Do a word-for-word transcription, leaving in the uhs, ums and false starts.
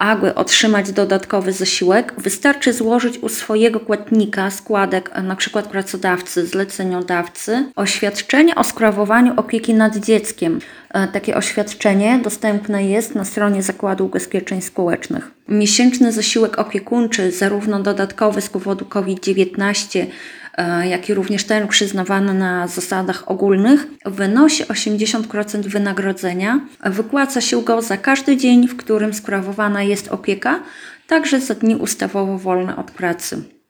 aby otrzymać dodatkowy zasiłek, wystarczy złożyć u swojego płatnika składek, np. pracodawcy, zleceniodawcy, oświadczenie o sprawowaniu opieki nad dzieckiem. Takie oświadczenie dostępne jest na stronie Zakładu Ubezpieczeń Społecznych. Miesięczny zasiłek opiekuńczy, zarówno dodatkowy z powodu COVID dziewiętnaście, jak i również ten przyznawany na zasadach ogólnych, wynosi osiemdziesiąt procent wynagrodzenia. Wypłaca się go za każdy dzień, w którym sprawowana jest opieka, także za dni ustawowo wolne od pracy.